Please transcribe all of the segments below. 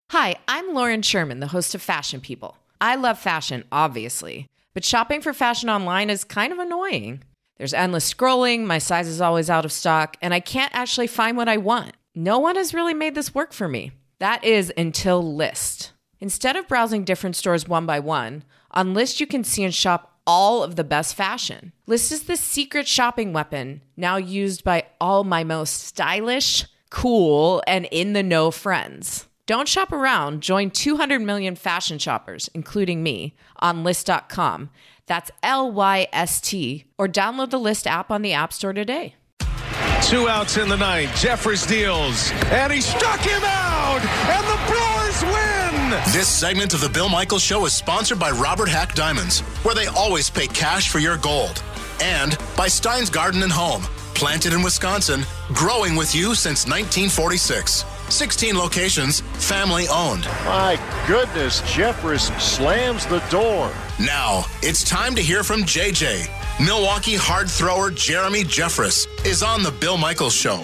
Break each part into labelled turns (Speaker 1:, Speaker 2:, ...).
Speaker 1: Hi, I'm Lauren Sherman, the host of Fashion People. I love fashion, obviously, but shopping for fashion online is kind of annoying. There's endless scrolling, my size is always out of stock, and I can't actually find what I want. No one has really made this work for me. That is until Lyst. Instead of browsing different stores one by one, on Lyst you can see and shop all of the best fashion. Lyst is the secret shopping weapon, now used by all my most stylish, cool, and in-the-know friends. Don't shop around. Join 200 million fashion shoppers, including me, on Lyst.com. That's Lyst, or download the Lyst app on the App Store today.
Speaker 2: 2 outs in the ninth. Jeffress deals, and he struck him out, and the Brewers win!
Speaker 3: This segment of the Bill Michaels Show is sponsored by Robert Hack Diamonds, where they always pay cash for your gold. And by Stein's Garden and Home, planted in Wisconsin, growing with you since 1946. 16 locations, family owned.
Speaker 4: My goodness, Jeffress slams the door.
Speaker 3: Now, it's time to hear from JJ. Milwaukee hard thrower Jeremy Jeffress is on the Bill Michaels Show.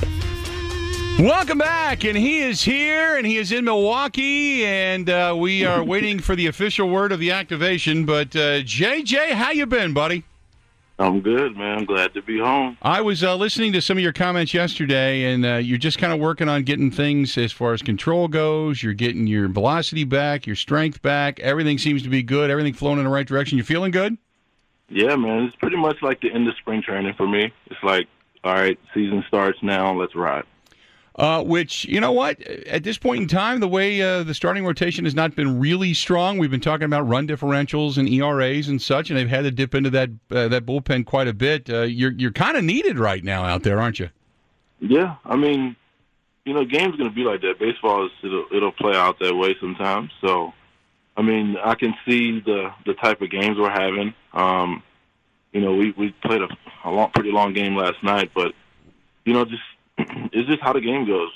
Speaker 5: Welcome back, and he is here, and he is in Milwaukee, and we are waiting for the official word of the activation. But JJ, how you been, buddy?
Speaker 6: I'm good, man. I'm glad to be home.
Speaker 5: I was listening to some of your comments yesterday, and you're just kind of working on getting things as far as control goes. You're getting your velocity back, your strength back. Everything seems to be good. Everything flowing in the right direction. You feeling good?
Speaker 6: Yeah, man. It's pretty much like the end of spring training for me. It's like, all right, season starts now. Let's ride.
Speaker 5: Which, you know what? At this point in time, the way the starting rotation has not been really strong. We've been talking about run differentials and ERAs and such, and they've had to dip into that bullpen quite a bit. You're kind of needed right now out there, aren't you?
Speaker 6: Yeah, I mean, you know, game's going to be like that. Baseball it'll play out that way sometimes. So, I mean, I can see the type of games we're having. You know, we played a pretty long game last night, but you know, it's just how the game goes.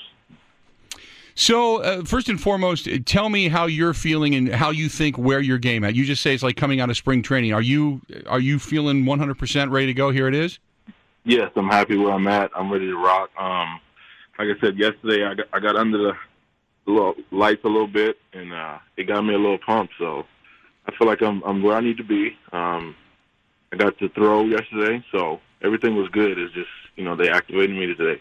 Speaker 5: So, first and foremost, tell me how you're feeling and how you think where your game at. You just say it's like coming out of spring training. Are you feeling 100% ready to go? Here it is?
Speaker 6: Yes, I'm happy where I'm at. I'm ready to rock. Like I said yesterday, I got under the lights a little bit, and it got me a little pumped. So I feel like I'm where I need to be. I got to throw yesterday, so everything was good. It's just, you know, they activated me today.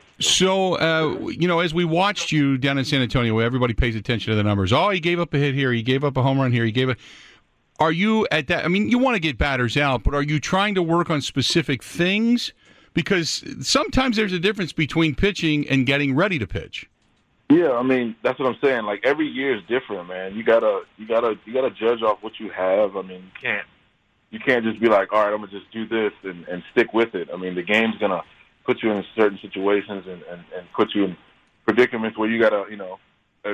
Speaker 5: So, you know, as we watched you down in San Antonio, where everybody pays attention to the numbers. Oh, he gave up a hit here. He gave up a home run here. Are you at that? I mean, you want to get batters out, but are you trying to work on specific things? Because sometimes there's a difference between pitching and getting ready to pitch.
Speaker 6: Yeah, I mean, that's what I'm saying. Like, every year is different, man. You gotta judge off what you have. I mean, you can't just be like, all right, I'm gonna just do this and stick with it. I mean, the game's gonna put you in certain situations and put you in predicaments where you gotta, you know,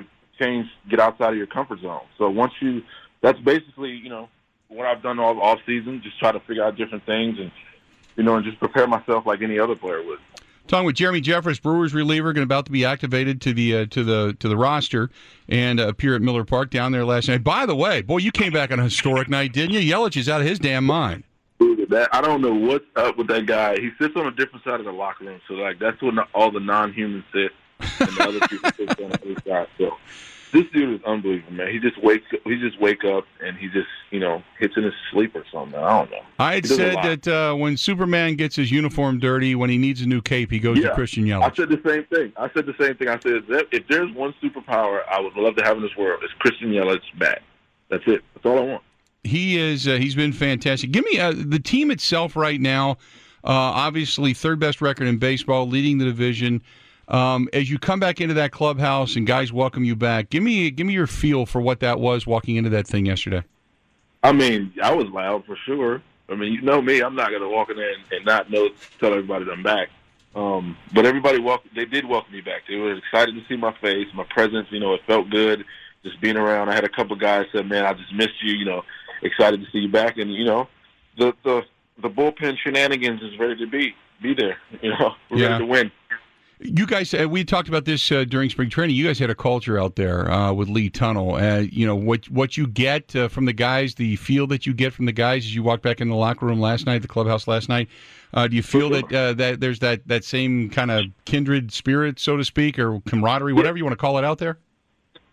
Speaker 6: get outside of your comfort zone. So that's basically, you know, what I've done all off season, just try to figure out different things and, you know, and just prepare myself like any other player would.
Speaker 5: Talking with Jeremy Jeffress, Brewers reliever, about to be activated to the roster and appear at Miller Park down there last night. By the way, boy, you came back on a historic night, didn't you? Yelich is out of his damn mind.
Speaker 6: I don't know what's up with that guy. He sits on a different side of the locker room, so like that's when all the non-humans sit, and the other people sit on the other side. So this dude is unbelievable, man. He just wake up and he just, you know, hits in his sleep or something. I don't know.
Speaker 5: I had said that when Superman gets his uniform dirty, when he needs a new cape, he goes to Christian Yelich.
Speaker 6: I said the same thing. I said if there's one superpower I would love to have in this world, it's Christian Yelich bat. That's it. That's all I want.
Speaker 5: He is. He's been fantastic. Give me the team itself right now. Obviously, third best record in baseball, leading the division. As you come back into that clubhouse and guys welcome you back, give me your feel for what that was walking into that thing yesterday.
Speaker 6: I mean, I was loud for sure. I mean, you know me, I'm not going to walk in there and not tell everybody that I'm back. But everybody they did welcome me back. They were excited to see my face, my presence. You know, it felt good just being around. I had a couple of guys said, "Man, I just missed you." You know, excited to see you back, and you know, the bullpen shenanigans is ready to be there. You know, we're ready to win.
Speaker 5: You guys, we talked about this during spring training. You guys had a culture out there with Lee Tunnel. You know, what you get from the guys, the feel that you get from the guys as you walk back in the locker room last night, the clubhouse last night. Do you feel that there's that same kind of kindred spirit, so to speak, or camaraderie, whatever you want to call it, out there?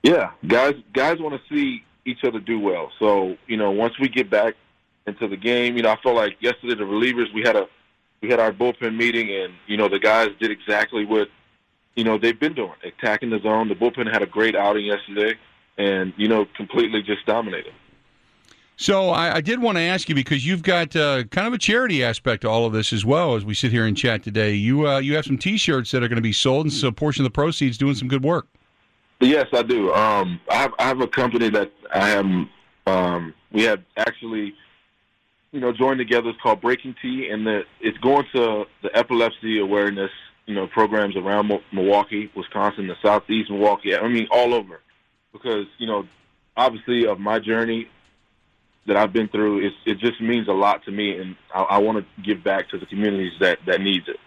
Speaker 6: Yeah, guys want to see each other do well. So, once we get back into the game, I felt like yesterday the relievers, we had our bullpen meeting, and, the guys did exactly what, they've been doing, attacking the zone. The bullpen had a great outing yesterday and, completely just dominated.
Speaker 5: So I did want to ask you, because you've got kind of a charity aspect to all of this as well as we sit here and chat today. You have some T-shirts that are going to be sold, and so a portion of the proceeds doing some good work.
Speaker 6: Yes, I do. I have a company that we have actually, joined together. It's called Breaking T, and it's going to the epilepsy awareness, programs around Milwaukee, Wisconsin, the Southeast Milwaukee. I mean, all over, because obviously of my journey that I've been through, it just means a lot to me, and I want to give back to the communities that needs it.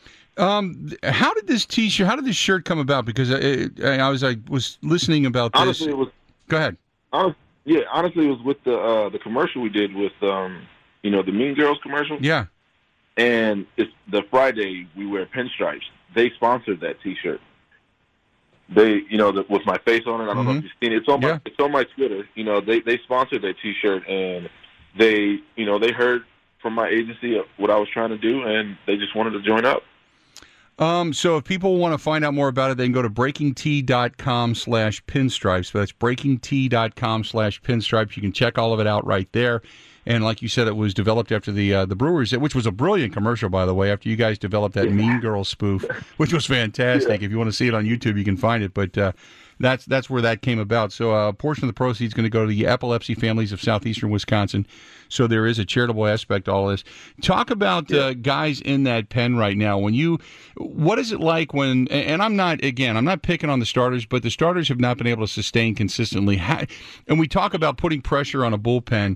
Speaker 5: How did this T-shirt? How did this shirt come about? Because I was listening about this.
Speaker 6: Honestly, it was.
Speaker 5: Go ahead.
Speaker 6: Honestly, it was with the commercial we did with the Mean Girls commercial.
Speaker 5: Yeah.
Speaker 6: And it's the Friday we wear pinstripes. They sponsored that T-shirt. They, with my face on it. I don't know if you've seen it. It's on my Twitter. They sponsored that T-shirt, and they heard from my agency what I was trying to do, and they just wanted to join up.
Speaker 5: So if people want to find out more about it, they can go to breakingt.com/pinstripes. That's breakingt.com/pinstripes. You can check all of it out right there. And like you said, it was developed after the Brewers, which was a brilliant commercial, by the way, after you guys developed that Mean Girl spoof, which was fantastic. Yeah. If you want to see it on YouTube, you can find it. But that's where that came about. So a portion of the proceeds is going to go to the epilepsy families of southeastern Wisconsin. So there is a charitable aspect to all this. Talk about guys in that pen right now. What is it like when? And I'm not picking on the starters, but the starters have not been able to sustain consistently. And we talk about putting pressure on a bullpen.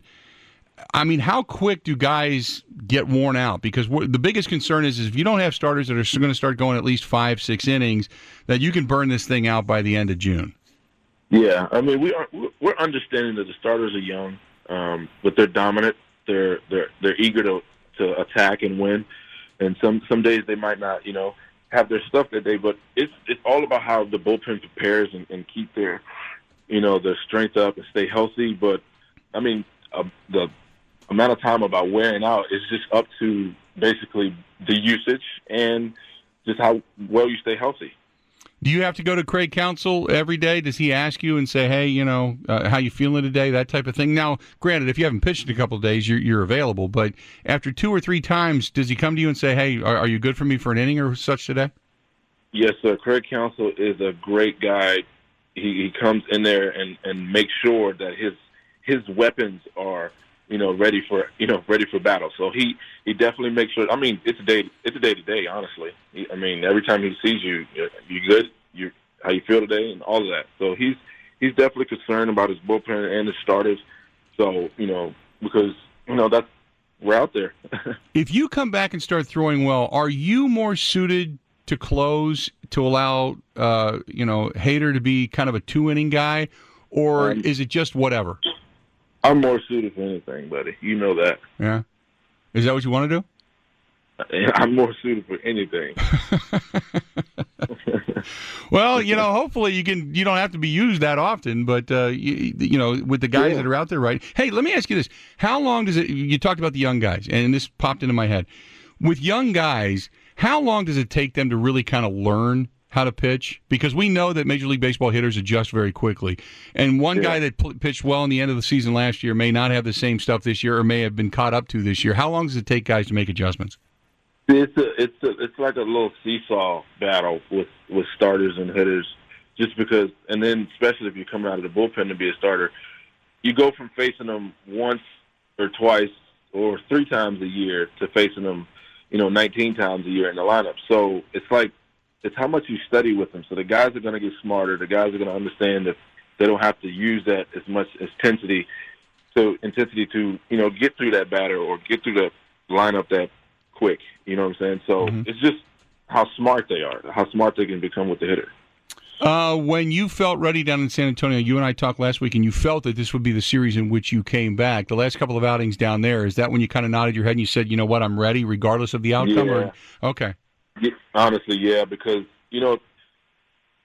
Speaker 5: I mean, how quick do guys get worn out? Because the biggest concern is if you don't have starters that are going to start going at least 5-6 innings, that you can burn this thing out by the end of June.
Speaker 6: Yeah, I mean, we're understanding that the starters are young, but they're dominant. They're eager to attack and win, and some days they might not, have their stuff that day. But it's all about how the bullpen prepares and keep their strength up and stay healthy. But I mean, the amount of time about wearing out is just up to basically the usage and just how well you stay healthy.
Speaker 5: Do you have to go to Craig Counsell every day? Does he ask you and say, hey, how you feeling today, that type of thing? Now, granted, if you haven't pitched in a couple of days, you're available. But after 2 or 3 times, does he come to you and say, hey, are you good for me for an inning or such today?
Speaker 6: Yes, sir. Craig Counsell is a great guy. He comes in there and makes sure that his weapons are ready for battle. So he definitely makes sure. I mean, it's a day to day. Honestly, I mean, every time he sees you, you good? How you feel today, and all of that. So he's definitely concerned about his bullpen and his starters. So because that's we're out there.
Speaker 5: If you come back and start throwing well, are you more suited to close to allow Hader to be kind of a 2-inning guy, or is it just whatever?
Speaker 6: I'm more suited for anything, buddy. You know that.
Speaker 5: Yeah. Is that what you want to do?
Speaker 6: I'm more suited for anything.
Speaker 5: Well, hopefully you don't have to be used that often, but with the guys that are out there, right? Hey, let me ask you this: how long does it? You talked about the young guys, and this popped into my head. With young guys, how long does it take them to really kind of learn how to pitch? Because we know that Major League Baseball hitters adjust very quickly. And one guy that pitched well in the end of the season last year may not have the same stuff this year, or may have been caught up to this year. How long does it take guys to make adjustments?
Speaker 6: It's like a little seesaw battle with starters and hitters, just because. And then especially if you're coming out of the bullpen to be a starter, you go from facing them once or twice or 3 times a year to facing them, 19 times a year in the lineup. So it's how much you study with them. So the guys are going to get smarter. The guys are going to understand that they don't have to use that as much as intensity to get through that batter or get through the lineup that quick. You know what I'm saying? So It's just how smart they are, how smart they can become with the hitter.
Speaker 5: When you felt ready down in San Antonio, you and I talked last week, and you felt that this would be the series in which you came back. The last couple of outings down there, is that when you kind of nodded your head and you said, you know what, I'm ready regardless of the outcome?
Speaker 6: Yeah.
Speaker 5: Okay.
Speaker 6: Honestly, yeah, because,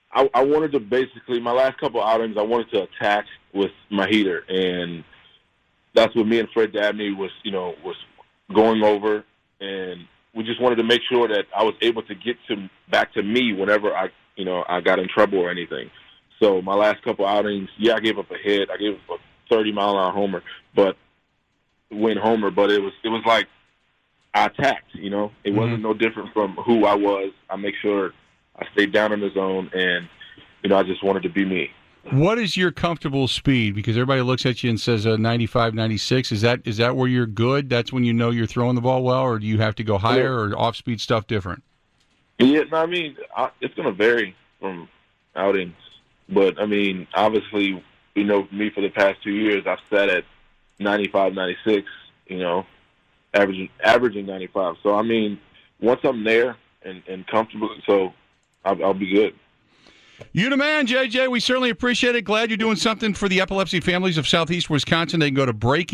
Speaker 6: I wanted to basically, my last couple outings, I wanted to attack with my heater, and that's what me and Fred Dabney was going over, and we just wanted to make sure that I was able to get back to me whenever I got in trouble or anything. So my last couple outings, I gave up a hit, I gave up a 30-mile-an-hour homer, but it was like I attacked. It wasn't no different from who I was. I make sure I stayed down in the zone, and, I just wanted to be me.
Speaker 5: What is your comfortable speed? Because everybody looks at you and says 95, 96. Is that where you're good? That's when you know you're throwing the ball well, or do you have to go higher or off-speed stuff different?
Speaker 6: Yeah, no, it's going to vary from outings. But, obviously, me for the past 2 years, I've sat at 95, 96, averaging 95. So, once I'm there and comfortable, so I'll be good.
Speaker 5: You the man, JJ. We certainly appreciate it. Glad you're doing something for the epilepsy families of Southeast Wisconsin. They can go to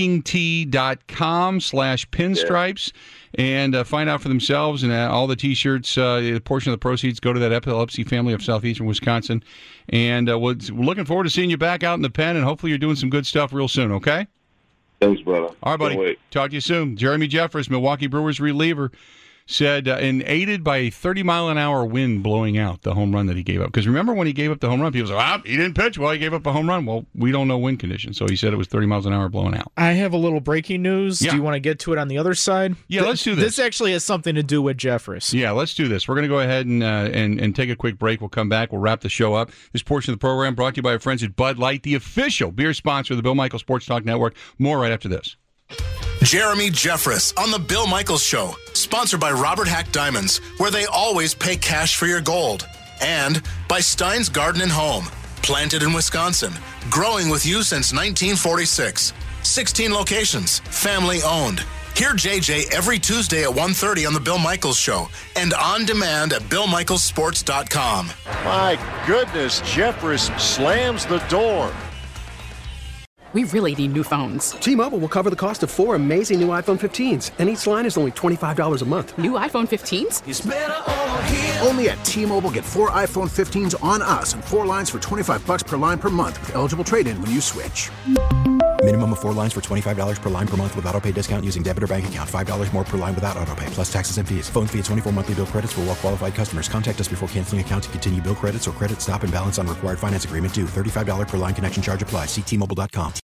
Speaker 5: breakingt.com/pinstripes and find out for themselves. And all the T-shirts, a portion of the proceeds go to that epilepsy family of Southeastern Wisconsin. And we're looking forward to seeing you back out in the pen, and hopefully you're doing some good stuff real soon, okay?
Speaker 6: Thanks, brother.
Speaker 5: All right, buddy. Talk to you soon. Jeremy Jeffress, Milwaukee Brewers reliever, said, and aided by a 30-mile-an-hour wind blowing out the home run that he gave up. Because remember when he gave up the home run, people said, he didn't pitch well, he gave up a home run. Well, we don't know wind conditions, so he said it was 30 miles an hour blowing out.
Speaker 7: I have a little breaking news.
Speaker 5: Yeah.
Speaker 7: Do you want to get to it on the other side?
Speaker 5: Yeah, let's do this.
Speaker 7: This actually has something to do with Jeffress.
Speaker 5: Yeah, let's do this. We're going to go ahead and take a quick break. We'll come back. We'll wrap the show up. This portion of the program brought to you by our friends at Bud Light, the official beer sponsor of the Bill Michaels Sports Talk Network. More right after this.
Speaker 3: Jeremy Jeffress on the Bill Michaels Show, sponsored by Robert Hack Diamonds, where they always pay cash for your gold. And by Stein's Garden and Home, planted in Wisconsin, growing with you since 1946. 16 locations, family owned. Hear JJ every Tuesday at 1:30 on the Bill Michaels Show and on demand at BillMichaelsSports.com.
Speaker 4: My goodness, Jeffress slams the door.
Speaker 8: We really need new phones.
Speaker 9: T-Mobile will cover the cost of 4 amazing new iPhone 15s, and each line is only $25 a month.
Speaker 8: New iPhone 15s?
Speaker 10: It's better over here. Only at T-Mobile, get 4 iPhone 15s on us and 4 lines for $25 per line per month with eligible trade-in when you switch.
Speaker 11: Minimum of 4 lines for $25 per line per month with auto-pay discount using debit or bank account. $5 more per line without auto-pay, plus taxes and fees. Phone fee at 24 monthly bill credits for well-qualified customers. Contact us before canceling account to continue bill credits or credit stop and balance on required finance agreement due. $35 per line connection charge applies. See T-Mobile.com.